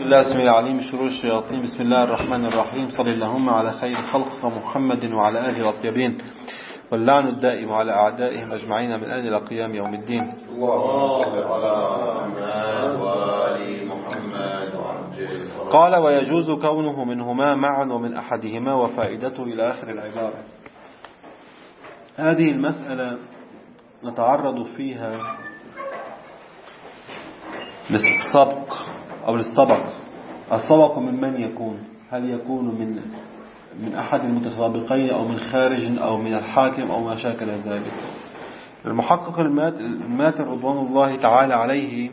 بالله السميع العليم من شرور الشياطين. بسم الله الرحمن الرحيم. صلى اللهم على خير خلق محمد وعلى آله الأطيبين، واللعن الدائم على أعدائهم أجمعين من آن إلى قيام يوم الدين. اللهم صل على محمد وآل محمد. قال: ويجوز كونه منهما معا ومن أحدهما وفائدته إلى آخر العبارة. هذه المسألة نتعرض فيها للسبق أو للسبق. السبق من يكون؟ هل يكون من أحد المتسابقين أو من خارج أو من الحاكم أو ما شاكل ذلك؟ المحقق الماتن رضوان الله تعالى عليه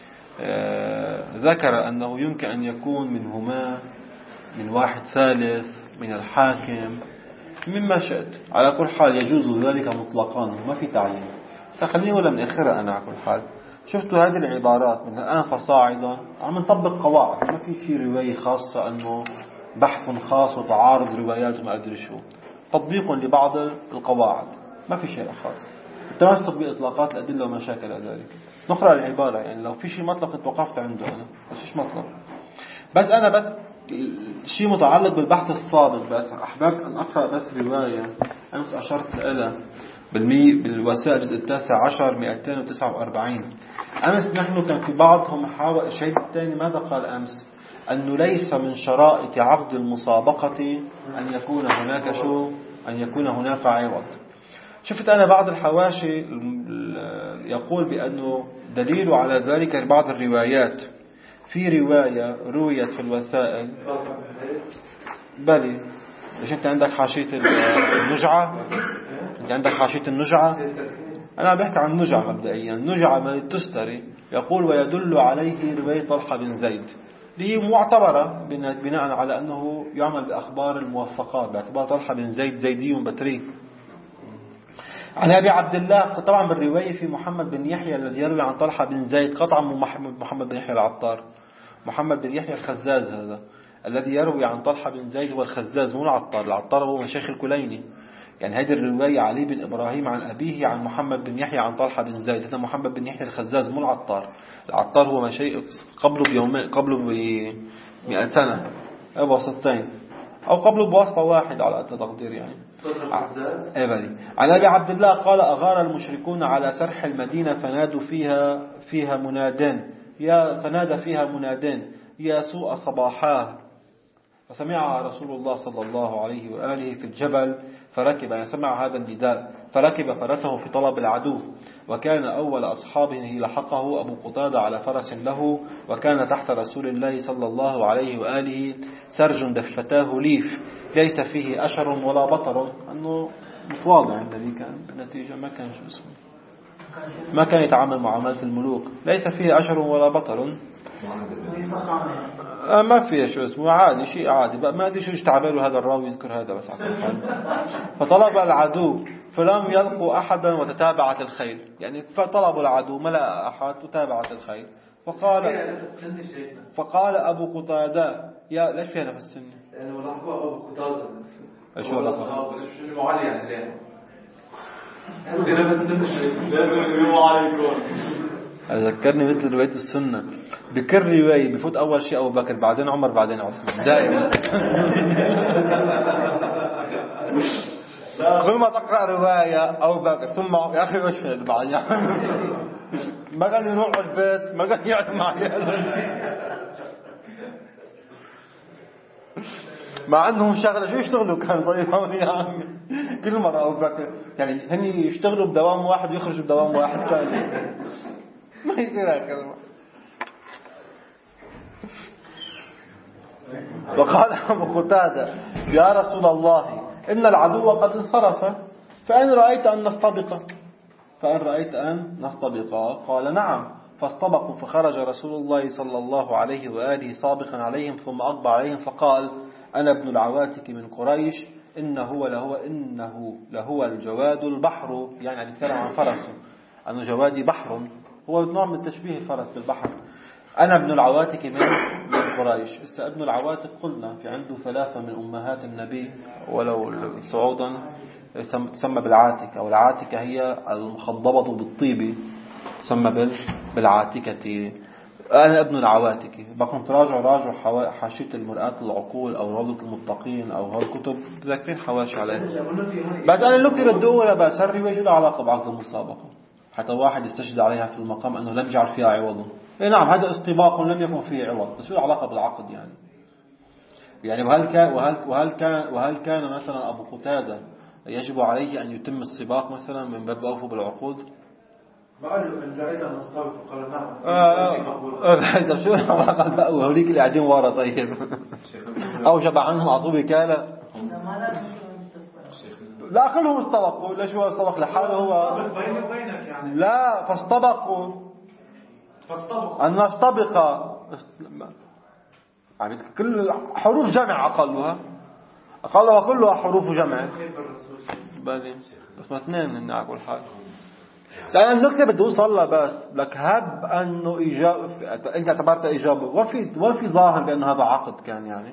ذكر أنه يمكن أن يكون منهما من واحد ثالث، من الحاكم، مما شئت. على كل حال يجوز ذلك مطلقا، ما في تعيين. سخليني ولا من آخرها. أنا على كل حال شفتوا هذه العبارات من الآن فصاعدا عم نطبق قواعد، ما في شيء رواية خاصة أنه بحث خاص وتعارض روايات وما أدري شو، تطبيق لبعض القواعد، ما في شيء خاص. التمسك بإطلاقات الأدلة وما شاكل ذلك. نقرأ العبارة، يعني لو في شيء مطلق انت وقفت عنده أنا بس فيش مطلق، بس أنا شيء متعلق بالبحث السابق. بس أحببت أن أقرأ بس رواية أمس أشرت لها بالوسائل الجزء 19 249. أمس نحن كان في بعضهم حاول الشيء الثاني ماذا قال أمس؟ أنه ليس من شرائط عقد المسابقة أن يكون هناك عوض. شفت أنا بعض الحواشي يقول بأنه دليل على ذلك بعض الروايات. في رواية رويت في الوسائل بلي، ليش أنت عندك حاشية النجعة؟ أنت عندك حاشية النجعة؟ أنا بحكي عن النجعة مبدئيا. النجعة من التستري يقول: ويدل عليه رواية طلحة بن زيد، هي معتبرة بناء على أنه يعمل بأخبار الموثقات، باعتبار طلحة بن زيد زيدي بتري. عن أبي عبد الله، طبعا بالرواية في محمد بن يحيى الذي يروي عن طلحة بن زيد قطعا محمد بن يحيى العطار. محمد بن يحيى الخزاز هذا الذي يروي عن طلحة بن زيد هو الخزاز مو العطار. العطار هو من شيخ الكليني. يعني هذه الرواية علي بن إبراهيم عن أبيه عن محمد بن يحيى عن طلحة بن زيد. هذا محمد بن يحيى الخزاز مو العطار. العطار هو من شيء قبله ب100 سنة أو وسطين، أو قبله بواسطة واحد على تقدير يعني. عن أبي عبد الله قال: أغار المشركون على سرح المدينة فنادى فيها منادين يا سوء صباحاه. فسمع رسول الله صلى الله عليه وآله في الجبل فركب، يعني سمع هذا النداء فركب فرسه في طلب العدو. وكان أول أصحابه لحقه أبو قتادة على فرس له، وكان تحت رسول الله صلى الله عليه وآله سرج دفتاه ليف ليس فيه أشر ولا بطر. أنه متواضع عند ذيك النتيجة، ما كان يتعامل معاملة الملوك. ليس فيه أشر ولا بطر، ما فيه شو اسمه، عادي، شيء عادي بقى. ما أدري شو تعبيره هذا الراوي يذكر هذا بس على حال. فطلب العدو فلم يلقوا أحدا وتتابعت الخيل. يعني فطلبوا العدو ما لقى أحد وتابعت الخيل. فقال أبو قتادة: يا ليش فيها نفس السنة؟ لأنه لحقوا أبو قتادة. إيش هو لحقوا؟ شنو معلي يعني ليه؟ ذكرني مثل رواية السنة. بكل رواية بفوت أول شيء أبو بكر، بعدين عمر، بعدين عثمان، دائما. كل ما تقرأ رواية أبو بكر ثم يا أخي وش في بعد ما قال يروح البيت، ما قال يعلم معي، مع أنهم شغلة شو يشتغلوا كان طيب يا عمي. كل مرة أبو بكر يعني هن يشتغلوا بدوام واحد ويخرجوا بدوام واحد ثاني، ما يصير هكذا. وقال أبو قتادة: يا رسول الله إن العدو قد انصرف، فإن رأيت أن نستبقا. قال: نعم. فاستبقوا فخرج رسول الله صلى الله عليه وآله سابقا عليهم، ثم أقبل عليهم فقال: أنا ابن العواتك من قريش، إنه لهو الجواد البحر. يعني يتكلم عن فرسه أنه جوادي بحر، هو نوع من تشبيه الفرس بالبحر. أنا ابن العواتك من قريش. ابن العواتك قلنا في عنده 3 من أمهات النبي، ولو صعودا تسمى بالعاتكة، والعاتكة هي المخضبة بالطيب، تسمى بالعاتكة. أنا ابن العواتكي بكون راجع حاشية المرآة العقول أو روضة المتقين أو هالكتب تذكرين حواشي عليها. بس أنا اللي بدي أقوله بس هالرواية له علاقة بعقد المسابقة حتى واحد يستشهد عليها في المقام أنه لم يجعل فيها عوضا. إيه نعم هذا استباق لم يكن فيه عوض، بس شو العلاقة بالعقد يعني وهل كان مثلا أبو قتادة يجب عليه أن يتم السباق مثلا من باب أوفوا بالعقود؟ ما قالوا إن لقينا نصاب فقال نعم. شو العلاقة بقى وهوليك اللي قاعدين ورا طيب أو شبع عنهم أعطوه بكالة. لا كلهم استبقوا. ليش هو استبق لحاله هو؟ لا فاستبقوا أن نستبق يعني كل حروف جمع أقلها كلها حروف جمع بس ما اثنين هن على كل حال. سأل النكتة بدي أوصل لها بس لك هب أنه أنت اعتبرت إجابة وفي ظاهر بأن هذا عقد كان يعني.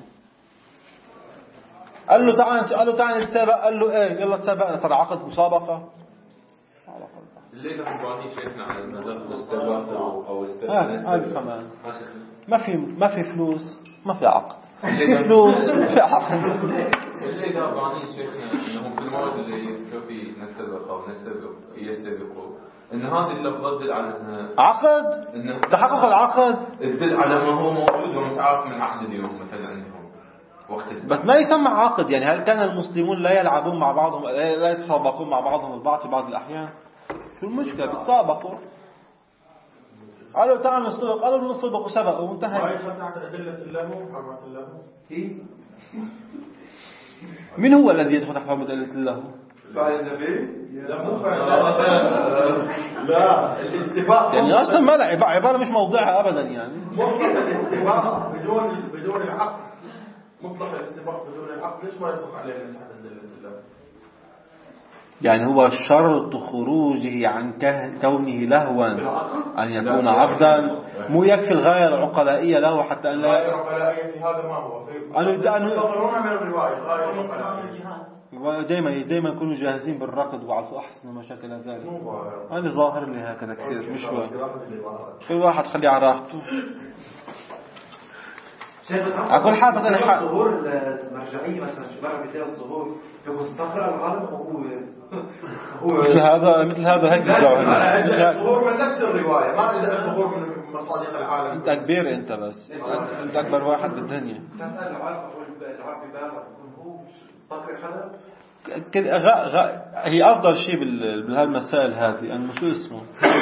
قال له تعال نتسابق. قال له إيه يلا تسابقنا صار عقد مسابقة. اللي نحن شيخنا على المذهب الاستباق أو استباق كمان ما في فلوس ما في عقد. في فلوس في عقد. اللي دابعني شيخنا إنهم في المواد اللي يذكر فيه نستبق أو يستبقوا إن هذه اللفظة تدل على عقد تحقق العقد تدل على ما هو موجود ومتعارف من عقد اليوم مثلا عندهم وقت بس ما يسمى عقد. يعني هل كان المسلمون لا يلعبون مع بعضهم لا يتسابقون مع بعضهم البعض في بعض الأحيان؟ شو المشكلة بيتسابقوا. قالوا تعالوا نسبق. قالوا نسبق وسبقوا وانتهى. ما يفتح أدلة الله وحرمات الله. من هو الذي يدخل تحت حرمة أدلة الله؟ فاعل النبي؟ لا الاستباق يعني أصلا ما لا عبارة مش موضعها أبدا يعني. مطلق الاستباق بدون العقد. مطلق الاستباق بدون العقد ليش ما يصح عليه من تحت أدلة الله؟ يعني هو شرط خروجه عن كونه لهوا أن يكون عبدا. مو يكفي الغاية العقلائية له حتى أن لا الغاية العقلائية في هذا ما هو ينتظرون من الرواية الغاية العقلائية. دائما يكونوا جاهزين بالركض وعلى أحسن مشاكل ذلك. أنا ظاهر لي هكذا كثير مش شوي. كل واحد خليه على راحته. أقول حال مثلا الظهور المرجعية مثلا شباب بتاع الظهور يبغى استقرأ العالم هو مثل هذا هيك الظهور من نفس الرواية ما الظهور من مصادق العالم. أنت كبير أنت بس أنت أكبر واحد بالدنيا. تسأل العالم العربي بابا هو استقرأ حدا كده هي أفضل شيء بهالمسائل هذه أنه شو اسمه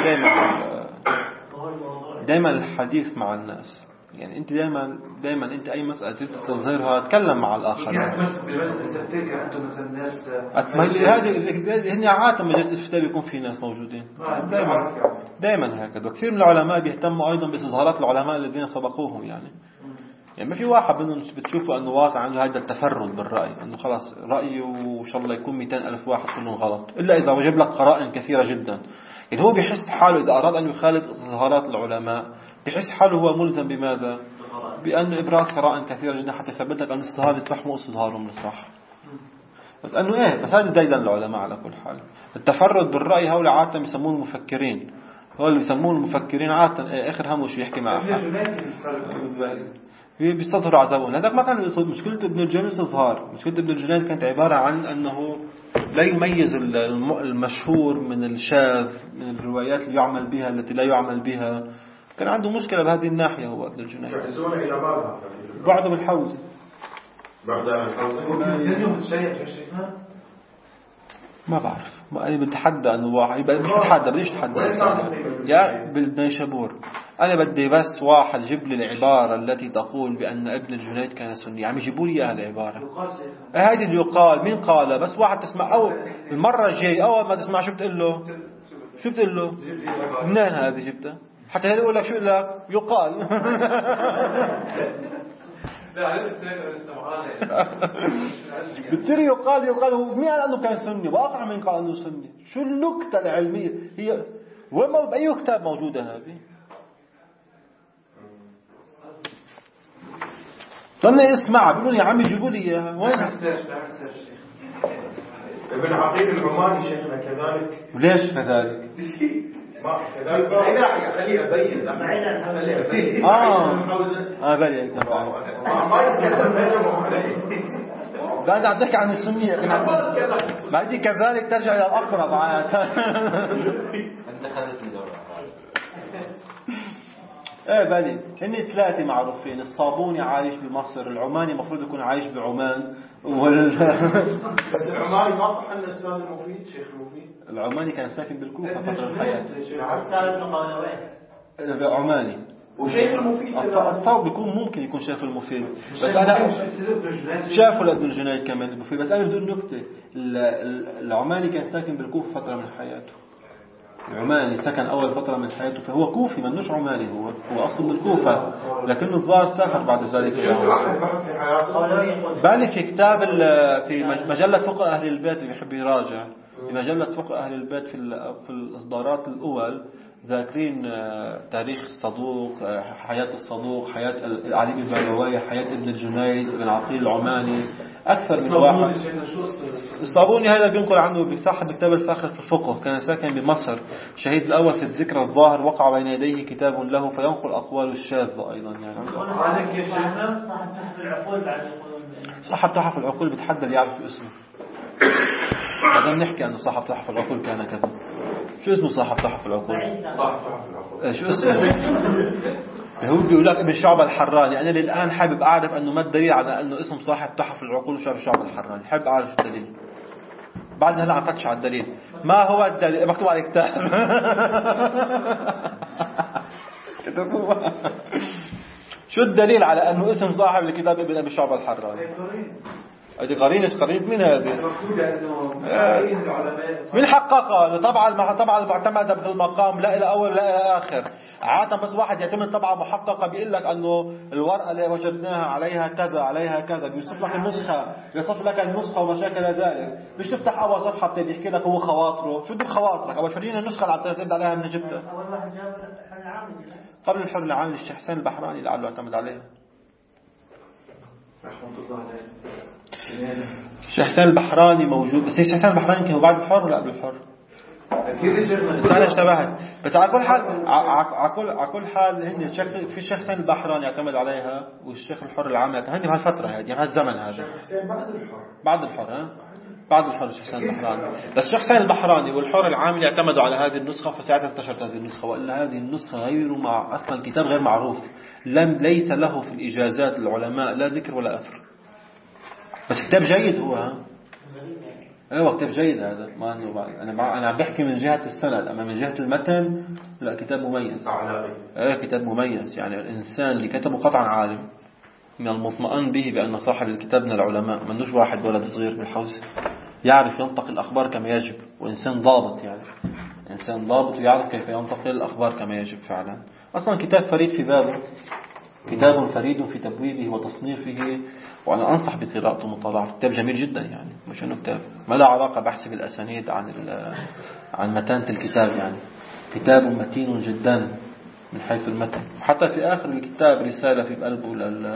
دائما الحديث مع الناس. يعني أنت دائما أنت أي مسألة تستظهرها تكلم مع الآخرين. يعني بمجلس الاستفتاء أنتم مثلا الناس هذه هن عادة مجلس الاستفتاء بيكون في ناس موجودين دائما هكذا. وكثير من العلماء بيهتموا أيضا باستظهارات العلماء الذين سبقوهم يعني ما في واحد منهم بتشوفه أنه واقع عنده هذا التفرد بالرأي أنه خلاص رأيه وإن شاء الله يكون 200,000 واحد كلهم غلط إلا إذا وجب لك قرائن كثيرة جدا. يعني هو بيحس حاله إذا أراد أن يخالف استظهارات العلماء بحس حاله هو ملزم بماذا؟ بأن إبراز قرائن كثيرة جدا حتى يثبت لك أن الاستظهار الصح مو استظهارهم الصح. بس أنه بس هذا دايدا العلماء على كل حال. التفرد بالرأي هؤلاء عادة يسمون المفكرين. هو اللي يسمون المفكرين عادة آخر همه شو يحكي مع أحد بيستظهروا عذابون. هذاك ما كان مشكلته ابن الجنيد استظهار. مشكلة ابن الجنيد كانت عبارة عن أنه لا يميز المشهور من الشاذ من الروايات اللي يعمل بها التي لا يعمل بها. كان عنده مشكلة بهذه الناحية هو ابن الجنيد. يحزون إلى ماذا؟ بعده بالحوزة. بعدها بالحوزة. ما بعرف. أنا بتحدى أنه واحد مش بتحدى بديش تحدى يا بالنيشابور. أنا بدي بس واحد يجيب لي العبارة التي تقول بأن ابن الجنيد كان سني. عم يجيبوا لي هذه العبارة. هذه اللي يقال مين قال بس واحد تسمع أو المرة الجاي أول ما تسمع شو بتقول له منين هذه جبتها حتى هل يقول لك شو لك يقال بتصير يقال مين قال أنه كان سني واقع من قال أنه سني. شو النكتة العلمية هي وما بأي كتاب موجودة هذه. ضلني اسمع بيقولوا يا عمي جيبوا لي اياها وين ابن عقيل العماني شيخنا كذلك. وليش كذلك كذلك خليه أبين بالي بعد عم تحكي عن السنية بعد كذلك ترجع إلى الأقرب عادة. أنت خذت الجرة. بالي هن ثلاثة معروفين. الصابوني عايش بمصر، العماني مفروض يكون عايش بعمان بس العماني ما صح أن الأستاذ المفيد شيخ المفيد العماني كان ساكن بالكوفة فترة من حياته. عماني وشيخ المفيد أتصور بيكون ممكن يكون شيخ المفيد، بس أنا شافوا لابن الجنيد كمان المفيد. بس أنا بدون نكتة، العماني كان ساكن بالكوفة فترة من حياته. العماني سكن أول فترة من حياته، فهو كوفي منوش عماني، هو أصله من الكوفة، لكنه الظاهر سافر بعد ذلك. بالي في كتاب في مجلة فقه أهل البيت اللي بيحب يراجع، في مجلة فقه أهل البيت في الإصدارات الأول ذاكرين تاريخ الصدوق، حياة الصدوق، حياة علي بن بابويه، حياة ابن الجنيد، ابن عقيل العماني، أكثر من واحد. الصابوني هذا بينقل عنه بصاحب كتاب الفاخر في الفقه، كان ساكن بمصر، شهيد الأول في الذكر الظاهر، وقع بين يديه كتاب له فينقل أقوال الشاذة أيضا. يعني صاحب تحف العقول بتحدى اللي يعرف اسمه. هذا بنحكي أنه صاحب تحف العقول كان كذا. شو اسمه صاحب تحف العقول؟ صاحب تحف العقول شو اسمه؟ هو بيقول لك ابن شعبة الحراني. أنا للآن حابب أعرف أنه ما الدليل على أنه اسم صاحب تحف العقول شعبة الحراني. حابب أعرف الدليل. بعد هلا عم فتش على الدليل. ما هو الدليل؟ مكتوب على الكتاب. شو الدليل على أنه اسم صاحب الكتاب ابن أبي شعبة الحراني؟ هذه قرينة من هذه؟ من حققها طبعا المعتمدة بالمقام لا إلى أول لا إلى آخر. عادة بس واحد يعتمد طبعا محققة بيقول لك أنه الورقة اللي وجدناها عليها كذا بيوصف لك النسخة ومشاكل ذلك. مش تفتح أول صفحة بيحكي لك هو خواطره. شو بدك خواطرك؟ أول فرينا النسخة اللي عم تعتمد عليها من جبتها. قبل الحر العامل الشيخ حسين البحراني لعله اعتمد عليها. الشيخ حسين البحراني موجود، بس الشيخ حسين البحراني يمكن هو بعد الحر ولا قبل الحر؟ بس أنا اشتبهت. بس على كل حال هن في الشيخ حسين البحراني يعتمد عليها، والشيخ الحر العام هن بهالفترة هذه بهالزمن هذا. بعد الحر بعد الحر الشيخ حسين البحراني. بس الشيخ حسين البحراني والحر العامل يعتمدوا على هذه النسخة، فساعتها انتشرت هذه النسخة. وإلا هذه النسخة أصلا الكتاب غير معروف، ليس له في الإجازات العلماء لا ذكر ولا أثر. بس كتاب جيد هو. ايوه كتاب جيد هذا. ما انا عم بحكي من جهة السند، اما من جهة المتن لا كتاب مميز. كتاب مميز. يعني الانسان اللي كتبه قطعا عالم، من المطمئن به بأن صاحب الكتاب من العلماء، منوش واحد ولد صغير بالحوزة، يعرف ينطق الأخبار كما يجب، وإنسان ضابط. يعني إنسان ضابط ويعرف كيف ينطق الأخبار كما يجب فعلا. أصلا كتاب فريد في بابه، كتاب فريد في تبويبه وتصنيفه، وأنا أنصح بقراءته ومطالعته. كتاب جميل جدا، يعني مش إنه كتاب ما له علاقة بحث بالأسانيد عن متانة الكتاب. يعني كتاب متين جدا من حيث المتن. حتى في آخر الكتاب رسالة في قلبه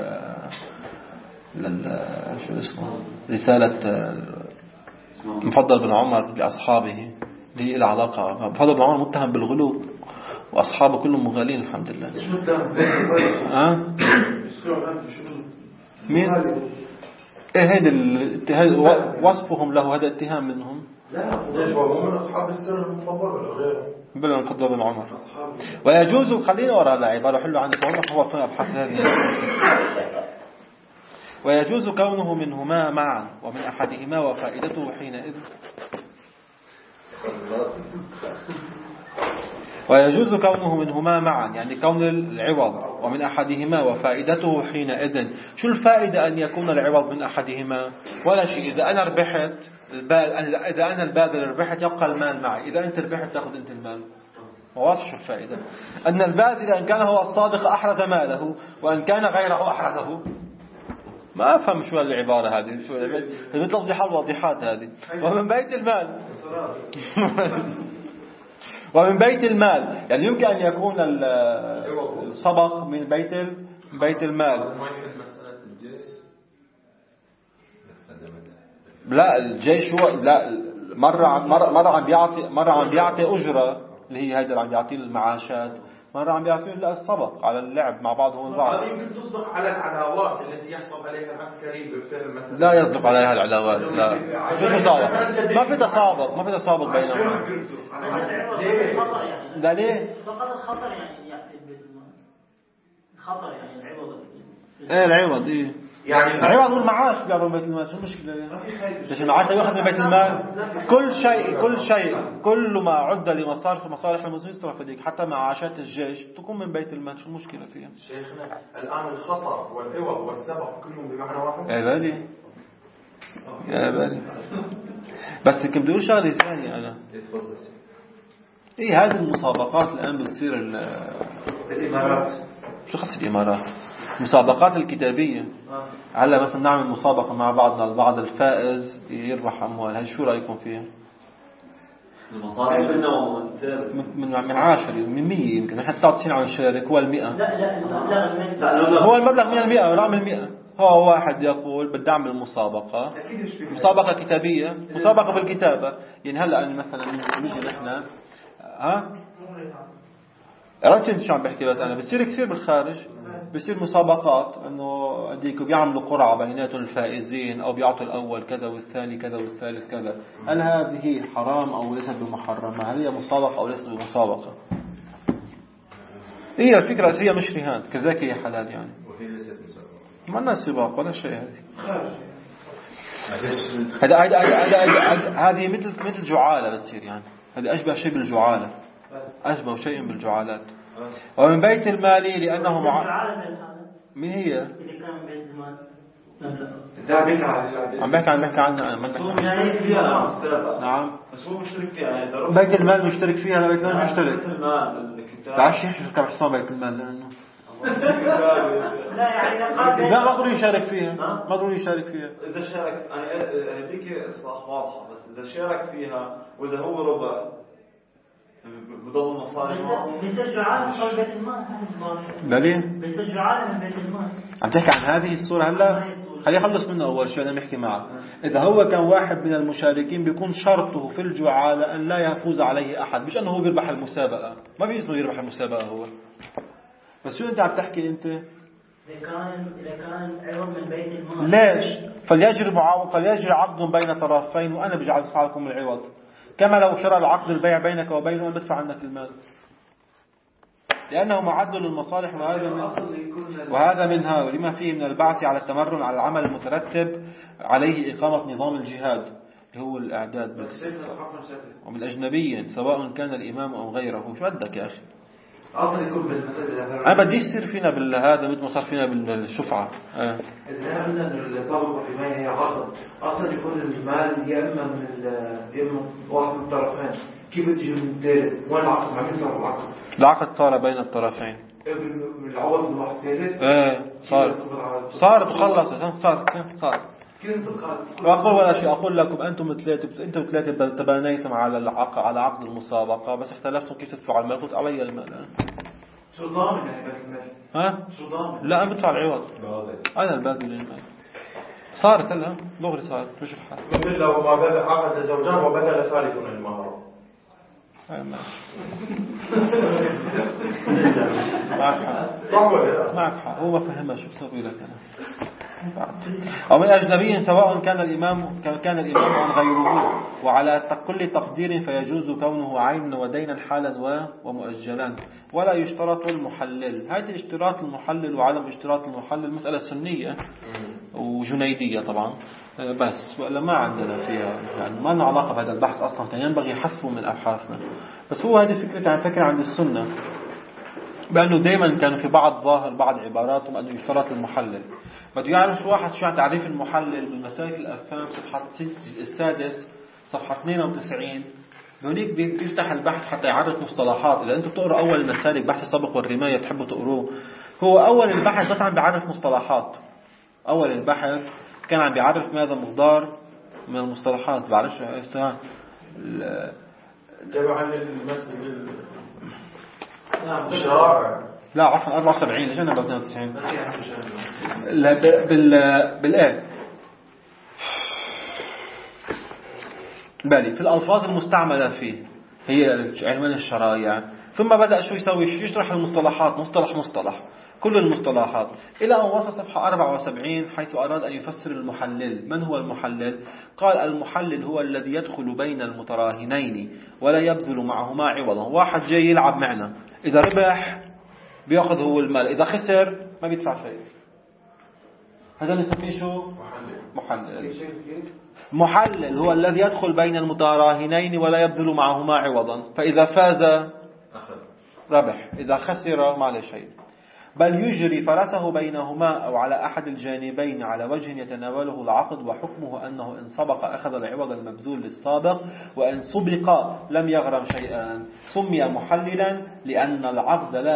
شو اسمه، رسالة مفضل بن عمر لأصحابه، دي إلى علاقة. مفضل بن عمر متهم بالغلو، وأصحابه كلهم مغالين الحمد لله. مين؟ هذا وصفهم له، هذا اتهام منهم. ليش هو من أصحاب السر المفضل ولا غيره؟ بلا مفضل بن عمر. ويجوز، خلينا وراء العبارة حلو عندك هو في أبحث هذه. ويجوز كونه منهما معا ومن أحدهما وفائدته حينئذ. ويجوز كونه منهما معا، يعني كون العوض ومن أحدهما وفائدته حينئذ. شو الفائدة أن يكون العوض من أحدهما؟ ولا شيء. إذا أنا ربحت إذا أنا الباذل ربحت يبقى المال معي، إذا أنت ربحت تأخذ أنت المال. واضح شو الفائدة؟ أن الباذل إن كان هو الصادق أحرز ماله، وأن كان غيره أحرزه. ما أفهم شو العبارة هذه، شو مثل الوضيحات هذه. ومن بيت المال ومن بيت المال، يعني يمكن أن يكون الصبق من بيت المال. لا الجيش هو لا مرة عم بيعطي أجرة، اللي هي هيدا اللي عم يعطيه المعاشات، مرة عم يعطيه لا السبق على اللعب مع بعضهم البعض. هذه يمكن تصدق على العلاوات التي يحصل عليها العسكري بالفيلم مثلا. لا يصدق عليها العلاوات، لا في تسابق، ما في تسابق بينهم. لا ليه؟ فقط الخطر يعني الخطر يعني العوض. ايه العوض ايه يعني العوض والمعاش بيعطوا من بيت المال، شو المشكلة يعني؟ ليش المعاش ياخذ من بيت المال؟ كل شيء كل ما عد لمصالح المسلمين يصرف هذيك، حتى معاشات الجيش تكون من بيت المال، شو المشكلة فيها؟ شيخنا الآن الخطر والعوض والسبق كلهم بمعنى واحد. يا بالي بس كم بدي اقول شغله ثانيه انا. ايه هذه المسابقات الان بتصير الإمارات. شو خص الامارات؟ المسابقات الكتابيه. هلا مثلا نعمل مسابقه مع بعضنا البعض، الفائز يربح اموال، هل شو رايكم فيها؟ المصاري من 10 من 100 يمكن، نحن 99 على الشركه هو ال 100. لا هو المبلغ من ال 100 ورقم ال 100. هو واحد يقول بدي اعمل مسابقة كتابية، مسابقة بالكتابة. يعني هلا أنا مثلا نيجي نحن عرفت انت شو عم بحكي؟ بس أنا بصير كثير بالخارج بصير مسابقات إنه هديك بيعملوا قرعة بيناتهم الفائزين، أو بيعطوا الأول كذا والثاني كذا والثالث كذا. هل هذه حرام أو ليست بمحرمة؟ هل هي مسابقة أو ليست بمسابقة؟ هي الفكرة هي مش رهان، كذلك هي حلال يعني. ما لنا سباق ولا شيء. هذه مثل جعالة بتصير يعني. هذا أشبه شيء بالجعالة، أشبه شيء بالجعالات. ومن بيت المال لأنه من هي؟ اللي كان بيت المال عم بحكي عنها. نعم. بس هو مشترك فيها. بيت المال مشترك فيها، لا بيت المال مشترك. بعرفش يحكي كم حساب بيت المال لأنه لا ما ضروري يشارك فيها، ما ضروري يشارك فيها. إذا شارك أنا هذيك الصح واضحة، بس إذا شارك فيها وإذا هو ربع بضل المصاري بيصير جعالة من بيت المال. بلين بيصير جعالة من بيت المال. عم تحكي عن هذه الصورة هلا؟ خليني أخلص منه أول شيء. أنا بحكي معك إذا هو كان واحد من المشاركين بيكون شرطه في الجعالة أن لا يفوز عليه أحد، مش أنه هو بيربح المسابقة. ما بيسمه يربح المسابقة هو. بس شو أنت عم تحكي أنت؟ إذا كان عوض من بيت المال. ليش؟ فليجري عقد بين طرفين وأنا بجعل لكم العوض، كما لو شرع العقد البيع بينك وبينه وأن بدفع عنك المال، لأنه معدل للمصالح. وهذا منها ولما فيه من البعث على التمرن على العمل المترتب عليه إقامة نظام الجهاد اللي هو الإعداد ومن أجنبي سواء كان الإمام أو غيره. شو بدك يا أخي؟ أصلا يكون بالمسألة. أنا بديش يصير فينا بالهذا مثل ما صار فينا بالشفعة. إذا قلنا إن السابق والرماية هي عقد، أصلا يكون المال يا إما واحد من الطرفين. كيف بتجي من الثالث؟ وين العقد؟ ما يصير العقد. العقد صار بين الطرفين. بالعوض من واحد ثالث. صارت خلصت صارت. كيف وأقول ولا شيء، أقول لكم أنتم ثلاثة تبانيتم على عقد المسابقة، بس اختلفتم كيف تدفعوا المال. قلت علي المال. شو ضامن يعني بيت المال؟ شو ضامن؟ لا أنا بدفع العوض، أنا الباقي للمال. صارت هلا دغري صارت. شوف الحال مثل لو ما بدأ عقد الزوجان وبدأ ثالث من المهر. صح ولا معك حق. هو ما فهمها. شو بسوي لك أنا؟ أو من أجنبي سواء كان الإمام عن غيره، وعلى كل تقدير فيجوز كونه عينا ودينا حالا ومؤجلا، ولا يشترط المحلل. هذه اشتراط المحلل وعدم اشتراط المحلل مسألة سنية وجنيدية طبعا، بس ولا ما عندنا فيها يعني ما لنا علاقة بهذا البحث أصلا، كان ينبغي حذفه من أبحاثنا. بس هو هذه فكرة عند السنة، بأنه دائما كانوا في بعض عباراتهم أنه يشترط المحلل. بده يعرف واحد شو تعريف المحلل بالمسالك الأفهام صفحة 6 صفحة 92. هناك بيفتح البحث حتى يعرف مصطلحات. إذا أنتم بتقرأ أول المسالك بحث السبق والرماية تحبوا تقروه، هو أول البحث بس عم بيعرف مصطلحات. أول البحث كان عم بيعرف ماذا مقدار من المصطلحات. بعرفش تبع المسجد الشرائع. لا عفوا 74 ليش أنا 92 بالآية بالي في الألفاظ المستعملة فيه. هي عنوان الشرائع. ثم بدأ شو يسوي؟ يشرح المصطلحات مصطلح كل المصطلحات إلى أن وصل صفحة 74 حيث أراد أن يفسر المحلل. من هو المحلل؟ قال المحلل هو الذي يدخل بين المتراهنين ولا يبذل معهما عوضا. واحد جاي يلعب معنا، إذا ربح بيأخذ هو المال، إذا خسر ما بيدفع شيء. هذا نسميه شو؟ محلل هو الذي يدخل بين المتراهنين ولا يبذل معهما عوضا، فإذا فاز ربح، إذا خسر ما له شيء. بل يجري فرسه بينهما أو على أحد الجانبين على وجه يتناوله العقد، وحكمه أنه إن سبق أخذ العوض المبذول للسابق، وإن سبق لم يغرم شيئا. سمي محللا لأن العقد لا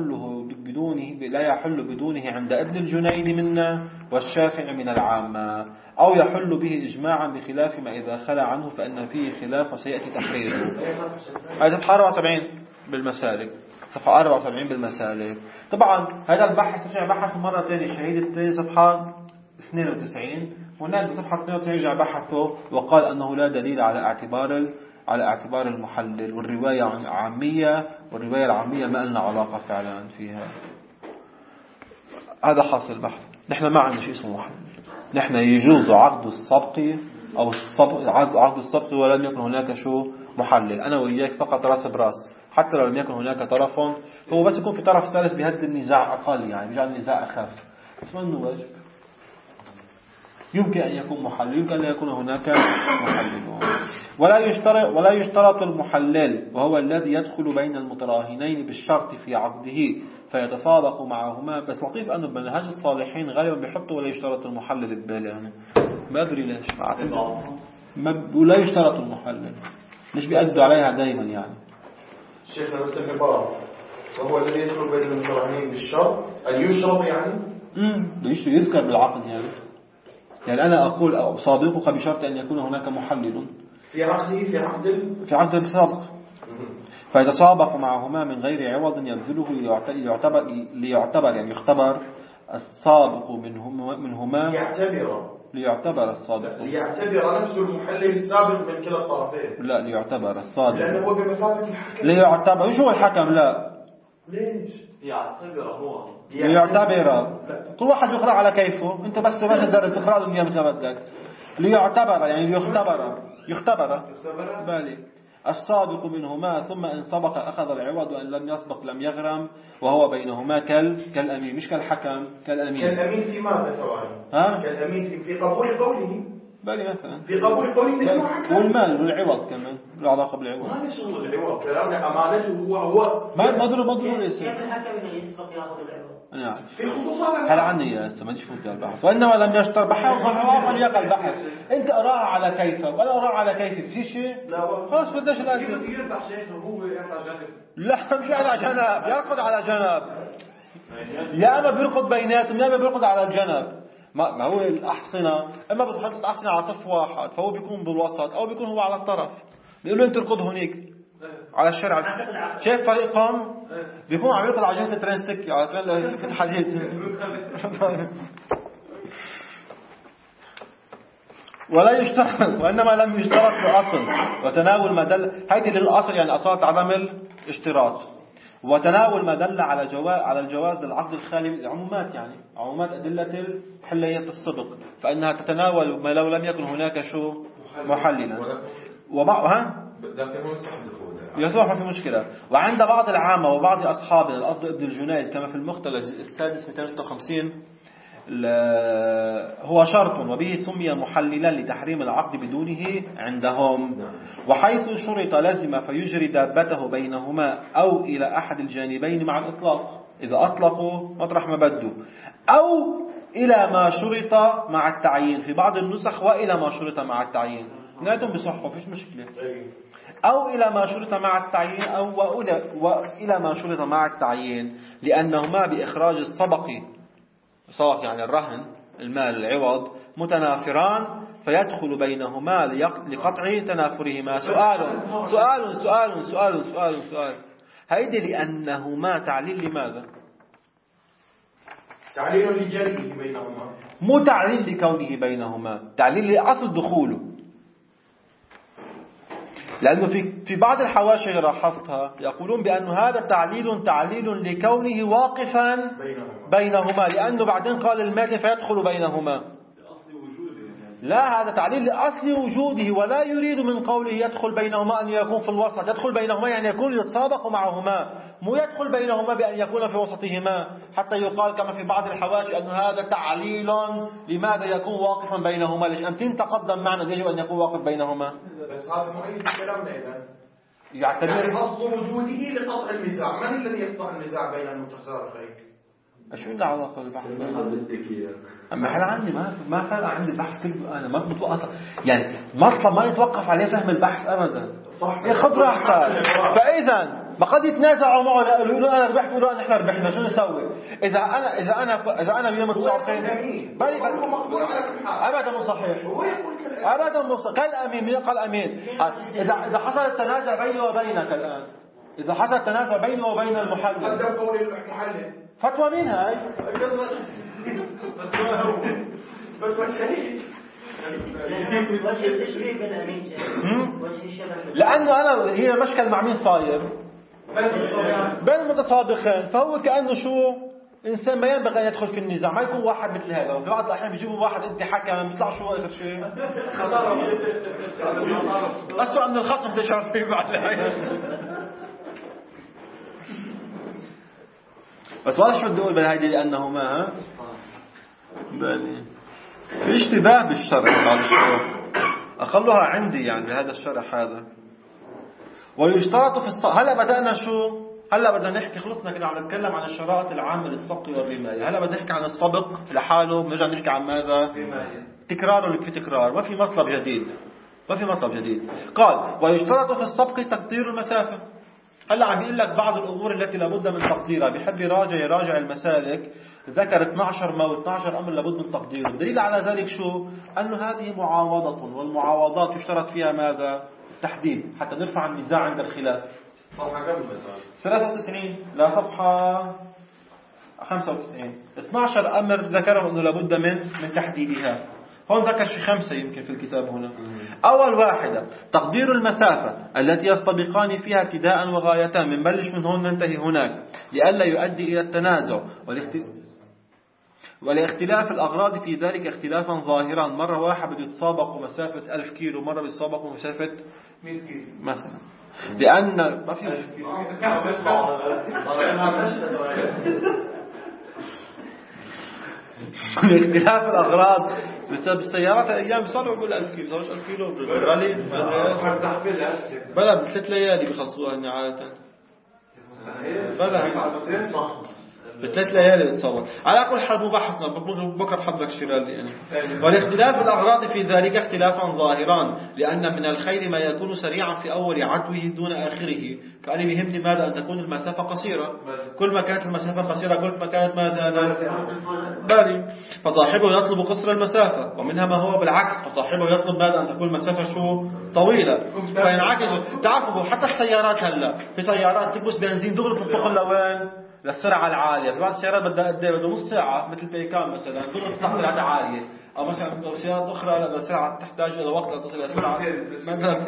يحل بدونه عند ابن الجنين منا والشافع من العامة، أو يحل به إجماعا بخلاف ما إذا خلى عنه فإن فيه خلاف وسيأتي تحريره. هذا صفحة 74 بالمسالك، صفحة 74 بالمسالك. طبعا هذا البحث رجع بحث مرة ثانية شهيد الثاني صفحة 92. هناك بصفحة 92 رجع بحثه وقال أنه لا دليل على اعتبار المحلل، والرواية عامية، والرواية العامية ما لنا علاقة فعلا فيها. هذا حاصل البحث. نحن ما عندنا شيء اسمه محلل. نحن يجوز عقد السبق أو عقد السبق ولم يكن هناك شو محلل. أنا وإياك فقط راس براس، حتى لو لم يكن هناك طرف، هو بس يكون في طرف ثالث بهد النزاع أقل، يعني بيجعل النزاع أخف. بس ما إنه واجب. يمكن أن يكون محلل، يمكن أن لا يكون هناك محلل. ولا يشترط المحلل، وهو الذي يدخل بين المتراهنين بالشرط في عقده فيتسابق معهما. بس لطيف أنه بمنهج الصالحين غالبا بيحطوا ولا يشترط المحلل ببالي. يعني ما أدري ليش ولا يشترط المحلل، ليش بيأدوا عليها دائما يعني. الشيخ بس العبارة وهو الذي يدخل بين المتراهنين بالشرط أن يشرط يعني يذكر بالعقد يعني أنا أقول أصادقك بشرط أن يكون هناك محلل في عقده في عقد السابق، فيتسابق معهما من غير عوض يبذله ليعتبر يعني يختبر السابق منهما ليعتبر السابق، ليعتبر نفسه المحلل السابق من كلا الطرفين. لا، ليعتبر السابق لأنه هو بمثابة الحكم. ليعتبر مش هو الحكم. لا، ليش يعتبر هو ليعتبر. كل واحد يقرأ على كيفه. انت بس ما تقدر تقرأ له مثل ما بدك. ليعتبر يعني يختبر بالي السابق منهما، ثم إن سبق أخذ العوض وإن لم يسبق لم يغرم، وهو بينهما كالأمين، مش كالحكم، كالأمين في ماذا ثواني؟ كالأمين في قبول قوله بالي مثلا، في قبول قوله والمال والعوض كمان له علاقة بالعوض. ما شغل العوض، كلام أمانته هو ما ضرب ليس كيف الحكم يسبق ياخذ العوض؟ في خصوصات هل عني يا ما تشوف البحث. وإنما لم يشتر بحث يقع البحث. أنت أراها على كيفه وأنا أراها على كيفي في شيء. لا خلاص بدش الأجل. يربح شيء وهو يرفع جانب. لا مش على جنب، يرقد على جنب. يا أما بيرقد بيناتهم يا أما بيرقد على الجنب. ما هو الأحصنة، إما بتحط الأحصنة على صف واحد فهو بيكون بالوسط، أو بيكون هو على الطرف. بيقول له أنت ترقد هنيك على الشارع. شايف طريقهم بيكون عم يرقد على جهة الترنسك، على سكة الحديد. ولا يشترط، وإنما لم يشترط الأصل وتناول ما دل. هذه للأصل يعني أصالة عدم الاشتراط، وتناول ما دل على الجواز للعقد الخالي من العمومات، يعني عمومات أدلة حلية السبق فإنها تتناول ما لو لم يكن هناك شو محللا. وبعضها يصبح في مشكلة. وعند بعض العامة وبعض أصحابنا القصد ابن الجنيد كما في المختلف السادس 256 هو شرط وبه سمي محللا لتحريم العقد بدونه عندهم. وحيث شرط لزم فيجري دابته بينهما أو إلى أحد الجانبين مع الإطلاق، إذا أطلقوا مطرح ما بدوا، أو إلى ما شرط مع التعيين. في بعض النسخ وإلى ما شرط مع التعيين، ناتم بصحة فيش مشكلة. أو إلى ما شرط مع التعيين أو وإلى ما شرط مع التعيين، لأنهما بإخراج السبق يعني الرهن المال العوض متنافران فيدخل بينهما لقطع تنافرهما. سؤال هيدي لأنهما تعليل لماذا؟ تعليل لجريه بينهما، مو تعليل لكونه بينهما، تعليل لأصل دخوله. لأنه في بعض الحواشي لاحظتها يقولون بأن هذا تعليل لكونه واقفا بينهما، لأنه بعدين قال الماتن فيدخل بينهما. لا، هذا تعليل لأصل وجوده، ولا يريد من قوله يدخل بينهما أن يكون في الوسط. يدخل بينهما يعني يكون يتسابق معهما، مو يدخل بينهما بأن يكون في وسطهما، حتى يقال كما في بعض الحواشي أن هذا تعليل لماذا يكون واقفا بينهما. ليش أنت تقدم معنا يجب أن يكون واقف بينهما. بس هذا مؤيد كلامنا إذا يعتبر يعني أصل وجوده لقطع النزاع. من الذي يقطع النزاع بين المتسابقين؟ شو اللي علاقة بالبحث؟ أما هل عندي ما فرق عندي البحث كله، أنا ما بتوقف يعني مطلب ما يتوقف عليه فهم البحث أبدا. صح. ياخذ راحتك. فإذا ما قد يتنازعوا معه يقولوا أنا ربحت يقولوا نحن ربحنا، شو نسوي؟ إذا أنا اليوم متسابقين أبدا مو صحيح. أبدا مو صحيح. قال أمين مين قال أمين؟ إذا حصل التنازع بيني وبينك الآن، إذا حصل التنازع بيني وبين المحلل، قدم قول المحلل فتوى مين هاي؟ بس مشكلة لأنه أنا هي مشكل مع مين صاير؟ بين المتسابقين. فهو كأنه شو إنسان ما ينبغي أن يدخل في النزاع، ما يكون واحد مثل هذا. في بعض الأحيان بيجيبوا واحد أنت حكم بيطلع شو آخر شيء أسوأ من الخصم تشعر فيه بعد الحياة. بس واضح شو بدي أقول بالهيدي، لأنه ما في اشتباه بالشرح بعض الشروط أخلوها عندي يعني بهذا الشرح هذا. ويشترط في الصبغ. هلا بدأنا شو؟ هلا بدنا نحكي، خلصنا كنا عم نتكلم عن الشرائط العامة للسبق والرماية. هلا بدنا نحكي عن السبق لحاله، بنرجع نحكي عن ماذا؟ تكرار ولا في تكرار، ما في مطلب جديد. قال ويشترط في السبق تقدير المسافة. هلا عم بيقول لك بعض الأمور التي لابد من تقديرها، بيحب يراجع المسالك، ذكر 12 أمر لابد من تقديره. الدليل على ذلك شو؟ أن هذه معاوضة، والمعاوضات يشترط فيها ماذا؟ تحديد، حتى نرفع النزاع عند الخلاف. صفحة كم مثلا؟ 93 لا صفحة 95. 12 أمر ذكرهم أنه لابد من تحديدها. هون ذكر شي 5 يمكن في الكتاب هنا. أول واحدة تقدير المسافة التي يستبقان فيها ابتداء وغايتان، من بلش من هون ننتهي هناك، لئلا يؤدي إلى التنازع ولاختلاف الأغراض في ذلك اختلافا ظاهرا. مرة واحد بده يتسابق مسافة 1000 كيلو، مرة بده يتسابق مسافة 100 كيلو مثلا، لأن ما في اختلاف الأغراض. بسبب السيارات الأيام بيصاروا يقول 1000 كيلو، بيصاروا 1000 كيلو بالرالي بلا ب3 ليالي بيخلصوها هن عادة. بلا ب3 ليالي بتصور. على كل حال مو بحثنا بكره بحضرك شرالي يعني. والاختلاف الأغراض في ذلك اختلافا ظاهران، لأن من الخير ما يكون سريعا في أول عدوه دون آخره. فأنا يهمني ماذا؟ أن تكون المسافة قصيرة. كل ما كانت المسافة قصيرة كل ما كانت ماذا؟ بالي. فصاحبه يطلب قصر المسافة، ومنها ما هو بالعكس، فصاحبه يطلب ماذا؟ أن تكون المسافة شو؟ طويلة. فينعكس. تعرفوا حتى السيارات هلا في سيارات تلبس بنزين دغري بتنتقل لوين؟ للسرعة العالية. في بعض السيارات بدها قد ايه؟ بده نص ساعة، مثل بيكان مثلا دغري تصلح سرعة عالية، أو مثلا سيارات أخرى لا سرعة تحتاج إلى وقت لتصل إلى سرعة مثلا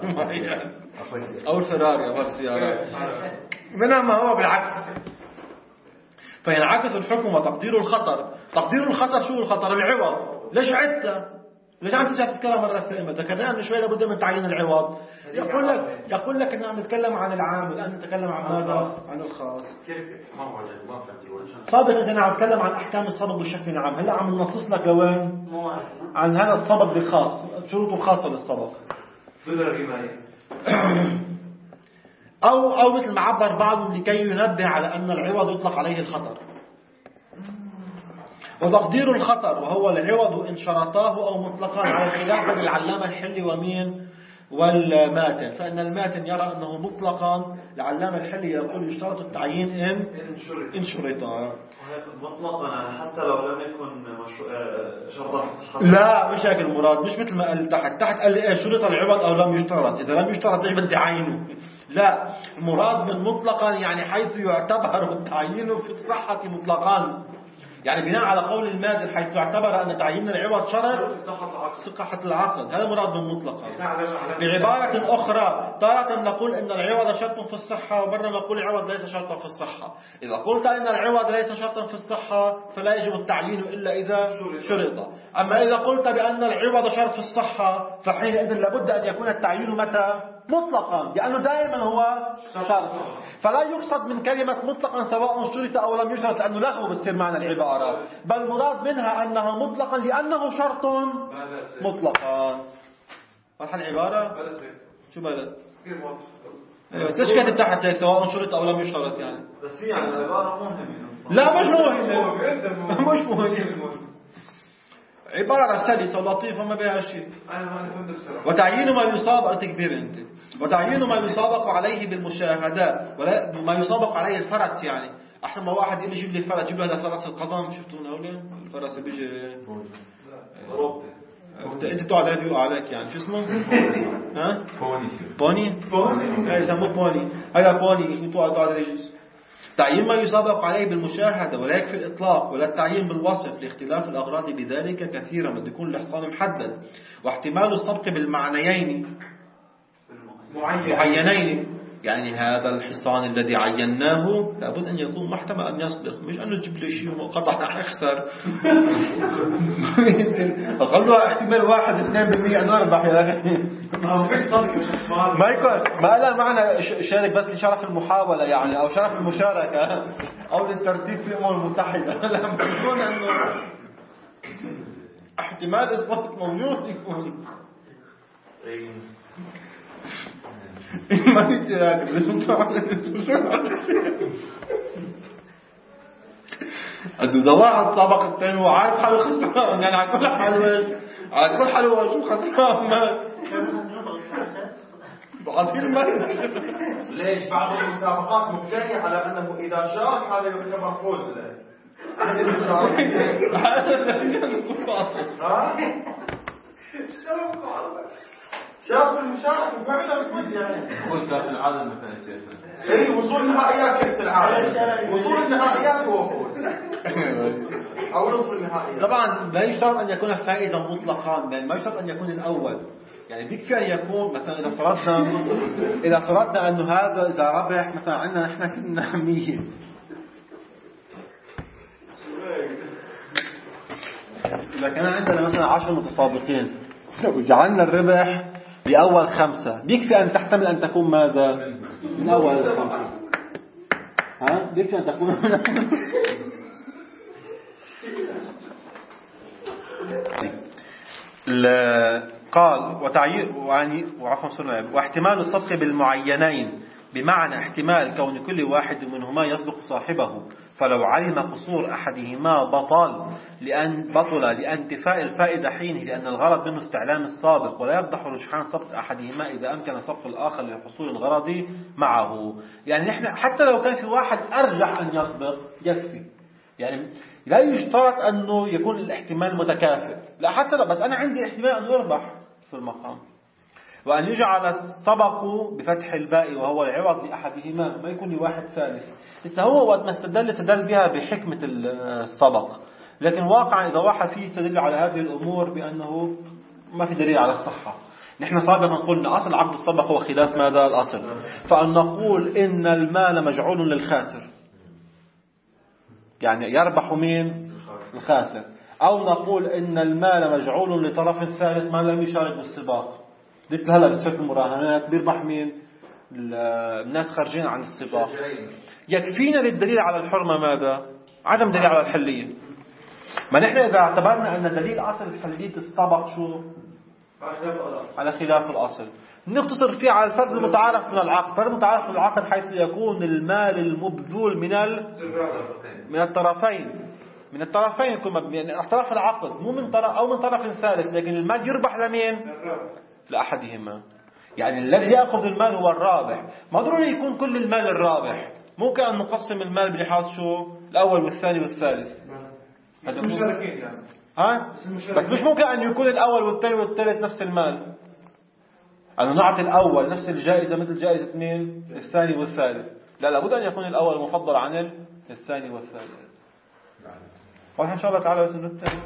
أو الفراري أو السيارات. منها ما هو بالعكس. فينعكس الحكم وتقدير الخطر. تقدير الخطر شو الخطر؟ العوض. ليش عدت؟ ليش عم ترجع تتكلم مرة ثانية؟ ذكرنا من شوي لابد من تعيين العوض. يقول لك إن نتكلم عن العام، الآن نتكلم عن ماذا؟ عن الخاص. كيف ما فهمت؟ سابقا أنا عم أتكلم عن أحكام السبق بشكل عام، هلا عم ننصص لك لوين؟ عن هذا السبق بالخاص، شروطه الخاصة بالسبق. أو مثل ما عبر بعضهم لكي ينبه على أن العوض يطلق عليه الخطر. وتقدير الخطر وهو العوض إن شرطاه أو مطلقا، على خلاف بين العلامة الحلي ومين والماتن. فإن الماتن يرى أنه مطلقا، العلامة الحلي يقول يشترط التعيين إن شرطا. مطلقا حتى لو لم يكن شرطا في صحة. لا مش هيك المراد، مش مثل ما قال تحت قال لي إيه شرط العوض أو لم يشترط. إذا لم يشترط ليش بدي عينه؟ لا، المراد من مطلقا يعني حيث يعتبر التعيين في الصحة مطلقا. يعني بناء على قول المادن حيث اعتبر أن تعيين العوض شرط صحة العقد، هذا مراد بالمطلقة. بعبارة أخرى تارة نقول أن العوض شرط في الصحة، ومرة نقول العوض ليس شرطا في الصحة. إذا قلت أن العوض ليس شرطا في الصحة فلا يجب التعيين إلا إذا شرط. أما إذا قلت بأن العوض شرط في الصحة فحينئذ لابد أن يكون التعيين متى؟ مطلقا، لأنه دائما هو شرط. فلا يقصد من كلمة مطلقا سواء شرط أو لم يشرط، لأنه لغو بصير معنى العبارة، بل مراد منها أنه مطلقا لأنه شرط مطلقا. واضح العبارة؟ شو بلد؟ بس ايش كاتب تحت هيك سواء شرط أو لم يشرط يعني؟ بس هي يعني العبارة مهمة. لا مش مهم، مش مهم. عبارة سلسة ولطيفة ما بها شيء. وتعيين ما يسابق تكبير انت، وتعيين ما يسابق عليه بالمشاهدات، ولا ما يسابق عليه الفرس. يعني احسن ما واحد يجي يجيب لي فرس، جيب له هذا فرس القضام، شفتون هولين الفرس اللي بيجي انت تقعد عليه بيوقع عليك، يعني شو اسمه؟ ها؟ بوني ايه يسموه بوني، هذا بوني تقعد عليه. تعيين ما يسابق عليه بالمشاهدة ولا يكفي الإطلاق ولا التعيين بالوصف لاختلاف الأغراض بذلك كثيرا، بده يكون الإحصان محدد. واحتمال السبق بالمعنيين معينين، يعني هذا الحصان الذي عيناه لابد أن يكون محتمل أن يسبق، مش أنه تجيب لي شيء وقطع رح يخسر. أقلها احتمال 1-2% أنه أربح يا أخي. ما يكون ما لا معنى شارك بس لشرف المحاولة يعني، أو شرف المشاركة أو للترتيب في الأمم المتحدة. لما يكون أنه احتمال الضبط موجود يكون ما يتراك إذا واحد سابق الثاني وعارف حاله خسران، يعني على كل حال على كل حال هو شو خسران بعدين ما ليش بعض المسابقات مبتنية على أنه إذا شارك هذا يعتبر فوز له. شرف المشاركة فعلا بس يعني هو كأس العالم مثلا شيخنا. شيء وصول نهائيات كأس العالم، وصول النهائيات هو فوز أو نصف النهائيات. طبعا لا يشترط أن يكون فائزا مطلقا، بل ما يشترط أن يكون الأول. يعني بيكفي أن يكون مثلا إذا فرضنا أنه هذا إذا ربح مثلا عندنا إحنا كنا 100، إذا كان عندنا مثلا 10 متسابقين وجعلنا الربح بأول 5، بيكفي أن تحتمل أن تكون ماذا من أول 5. ها بيكفي أن تكون قال وتعيين يعني واحتمال الصدق بالمعينين، بمعنى احتمال كون كل واحد منهما يسبق صاحبه، فلو علم قصور أحدهما بطل لانتفاء الفائدة حينه، لأن الغرض منه استعلام السابق، ولا يفضح رجحان سبق أحدهما إذا أمكن سبق الآخر لحصول الغرض معه. يعني نحن حتى لو كان في واحد أرجح أن يسبق يكفي، يعني لا يشترط أنه يكون الاحتمال متكافئ، لا حتى لو بس أنا عندي احتمال أن يربح في المقام، وأن يجعل السبق بفتح الباء وهو العوض لأحدهما، ما يكون لواحد ثالث. إذا هو وقت ما استدل بها بحكمة السبق، لكن واقعا إذا واحد فيه يستدل على هذه الأمور بأنه ما في دليل على الصحة. نحن سابقا قلنا أصل عقد السبق هو خلاف ماذا الأصل، فأن نقول إن المال مجعول للخاسر، يعني يربح مين؟ الخاسر، أو نقول إن المال مجعول لطرف ثالث ما لم يشارك بالسباق. قلت هلا بصير المراهنات بيربح مين؟ الناس خارجين عن السباق. يكفينا للدليل على الحرمة ماذا؟ عدم دليل على الحلية. ما نحن إذا اعتبرنا أن دليل أصل حلية السبق شو؟ على خلاف الأصل، نختصر فيه على الفرد المتعارف من العقد. الفرد المتعارف من العقد حيث يكون المال المبذول من الطرفين يكون مبني، يعني احتراف العقد مو من طرف أو من طرف ثالث، لكن المال يربح لمين؟ لأحدهما. يعني الذي يأخذ المال هو الرابح، ما ضروري يكون كل المال الرابح، ممكن أن نقسم المال بلحاظ شو؟ الأول والثاني والثالث. بس مشاركين يعني. بس مش ممكن أن يكون الأول والثاني والثالث نفس المال. أنا نعطي الأول نفس الجائزة مثل جائزة اثنين الثاني والثالث، لا، لابد أن يكون الأول مفضل عن الثاني والثالث. واضح إن شاء الله تعالى. بس الثاني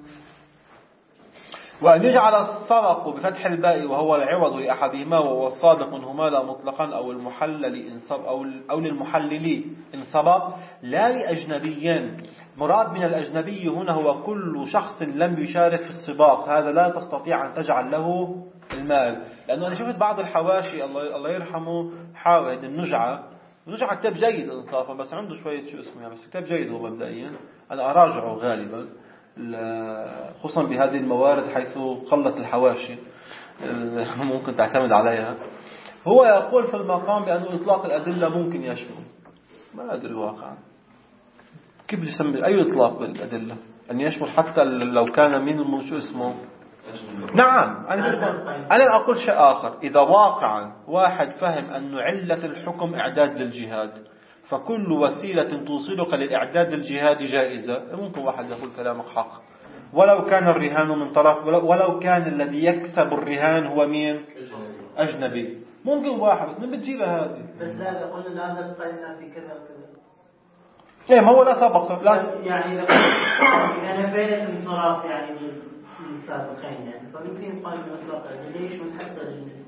وأن يجعل الصدق بفتح الباء وهو العوض لأحدهما وهو الصادق منهما لا مطلقا أو المحلل أو للمحلل إن سبق لا لأجنبيين. مراد من الأجنبي هنا هو كل شخص لم يشارك في السباق، هذا لا تستطيع أن تجعل له المال. لأنه أنا شفت بعض الحواشي الله يرحمه حاول النجعة كتاب جيد إنصافا، بس عنده شوية شو اسمه يعني، بس كتاب جيد هو مبدئيا، أنا أراجعه غالبا خصوصا بهذه الموارد حيث قلت الحواشي ممكن تعتمد عليها. هو يقول في المقام بأن إطلاق الأدلة ممكن يشمل، ما أدري واقعا كيف يسمي أي إطلاق بالأدلة أن يشمل حتى لو كان من شو اسمه. نعم أنا أقول شيء آخر، إذا واقعا واحد فهم أن علة الحكم إعداد للجهاد فكل وسيلة توصلك للإعداد للجهاد جائزة، ممكن واحد يقول كلامك حق ولو كان الرهان من طرف، ولو كان الذي يكسب الرهان هو مين؟ أجنبي. ممكن واحد من بتجيبها هذه، بس لا قلنا لا سبق لنا في كذا وكذا. إيه ما هو لا سبق لا يعني أنا فين الانصراف يعني من السابقين يعني، فممكن يقال من إطلاق ليش من حتى الجنة.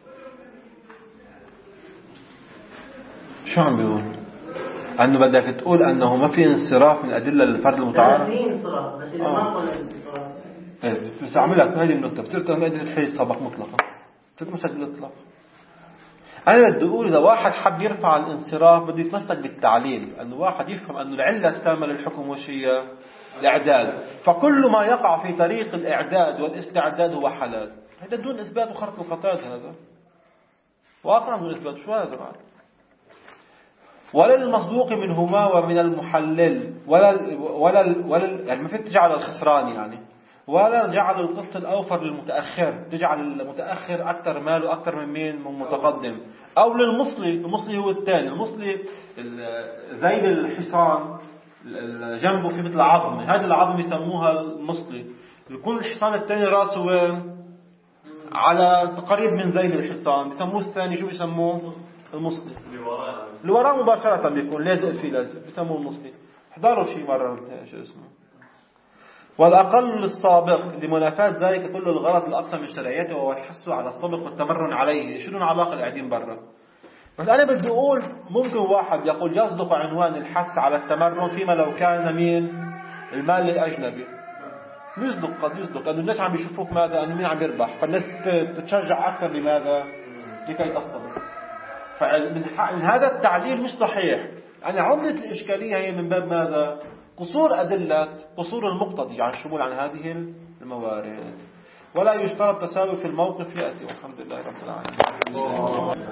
شو عم بيقول؟ أنه بدك تقول أنه ما في انصراف من الأدلة للفرد المتعارف. لا في انصراف بس إذا ما قلنا انصراف يعني. إيه بس أعملك هذه النقطة بصير تقول أدلة الحيل سبق مطلقا تتمسك بالإطلاق. أنا بدي أقول إذا واحد حب يرفع الانصراف بده يتمسك بالتعليل، أنه واحد يفهم أنه العلة التامة للحكم وش هي؟ الإعداد، فكل ما يقع في طريق الإعداد والاستعداد هو حلال. هذا دون إثبات وخرق القطاعات، هذا واقع دون إثبات. شو هذا بعد؟ ولا المصدوق منهما ومن المحلل ولا يعني ما في تجعل الخسران يعني، ولا جعل القسط الأوفر للمتأخر، تجعل المتأخر أكثر ماله أكثر من مين؟ من متقدم. أو للمصلي، المصلي هو الثاني، المصلي ذيل الحصان جنبه في مثل عظمة، هذه العظمة يسموها المصلي. يكون الحصان الثاني رأسه وين؟ على قريب من ذيل الحصان، بيسموه الثاني شو بيسموه؟ المصلي. اللي وراه مباشرة بيكون لازق فيه لازق، بيسموه المصلي. احضروا شيء مرة شو اسمه. والأقل السابق لمنافاة ذلك كل الغرض الأقصى من شرعيته وهو الحث على السبق والتمرن عليه. شنو العلاقة اللي قاعدين برا؟ بس أنا بدي أقول ممكن واحد يقول يصدق عنوان الحث على التمرن فيما لو كان مين؟ المال للأجنبي. يصدق، قد يصدق أنه الناس عم يشوفوك ماذا؟ أنه مين عم يربح، فالناس تتشجع أكثر لماذا؟ لكي تصطدم. فمن هذا التعليل مش صحيح. يعني عملة الإشكالية هي من باب ماذا؟ قصور أدلة، قصور المقتضي عن الشمول عن هذه الموارد. ولا يشترط تساوي في الموقف يأتي. والحمد لله رب العالمين.